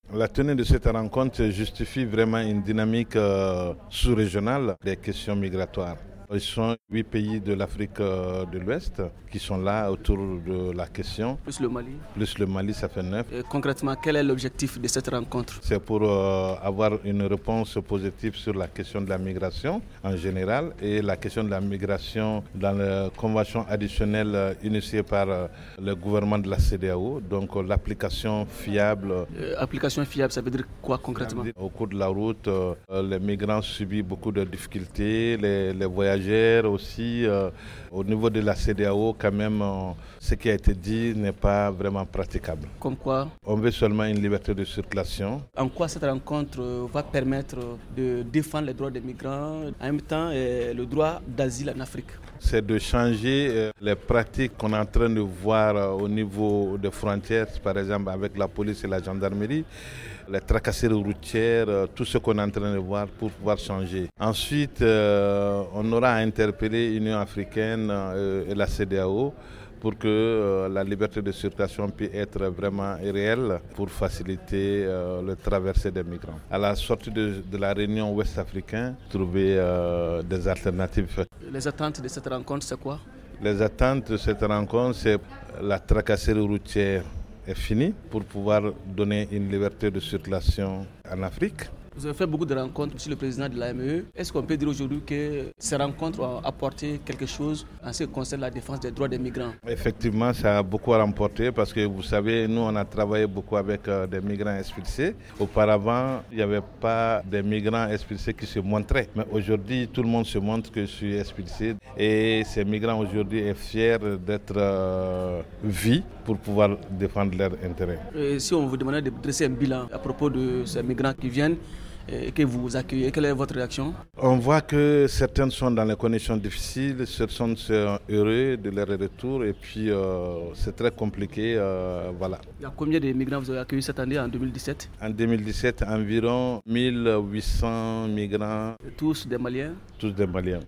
La tenue de cette rencontre justifie vraiment une dynamique sous-régionale des questions migratoires. Ils sont 8 pays de l'Afrique de l'Ouest qui sont là autour de la question. Plus le Mali. Plus le Mali, ça fait 9. Et concrètement, quel est l'objectif de cette rencontre? C'est pour avoir une réponse positive sur la question de la migration en général et la question de la migration dans la convention additionnelle initiée par le gouvernement de la CEDEAO. Donc l'application fiable. Application fiable, ça veut dire quoi concrètement? Au cours de la route, les migrants subissent beaucoup de difficultés, les voyageurs aussi. Au niveau de la CEDEAO, quand même, ce qui a été dit n'est pas vraiment praticable. Comme quoi? On veut seulement une liberté de circulation. En quoi cette rencontre va permettre de défendre les droits des migrants, en même temps le droit d'asile en Afrique? C'est de changer les pratiques qu'on est en train de voir au niveau des frontières, par exemple avec la police et la gendarmerie, les tracasseries routières, tout ce qu'on est en train de voir pour pouvoir changer. Ensuite, on aura interpellé l'Union africaine et la CEDEAO pour que la liberté de circulation puisse être vraiment réelle pour faciliter le traversée des migrants. À la sortie de la réunion ouest-africaine, trouver des alternatives. Les attentes de cette rencontre, c'est quoi? Les attentes de cette rencontre, c'est la tracasserie routière est finie pour pouvoir donner une liberté de circulation en Afrique. Vous avez fait beaucoup de rencontres, monsieur le président de l'AME. Est-ce qu'on peut dire aujourd'hui que ces rencontres ont apporté quelque chose en ce qui concerne la défense des droits des migrants? Effectivement, ça a beaucoup remporté parce que vous savez, nous on a travaillé beaucoup avec des migrants expulsés. Auparavant, il n'y avait pas des migrants expulsés qui se montraient. Mais aujourd'hui, tout le monde se montre que je suis expulsé. Et ces migrants aujourd'hui sont fiers d'être vus pour pouvoir défendre leurs intérêts. Et si on vous demandait de dresser un bilan à propos de ces migrants qui viennent, et que vous accueillez, quelle est votre réaction? On voit que certaines sont dans les conditions difficiles, certaines sont heureux de leur retour et puis c'est très compliqué. Voilà. Il y a combien de migrants vous avez accueillis cette année en 2017? En 2017, environ 1800 migrants. Tous des Maliens? Tous des Maliens.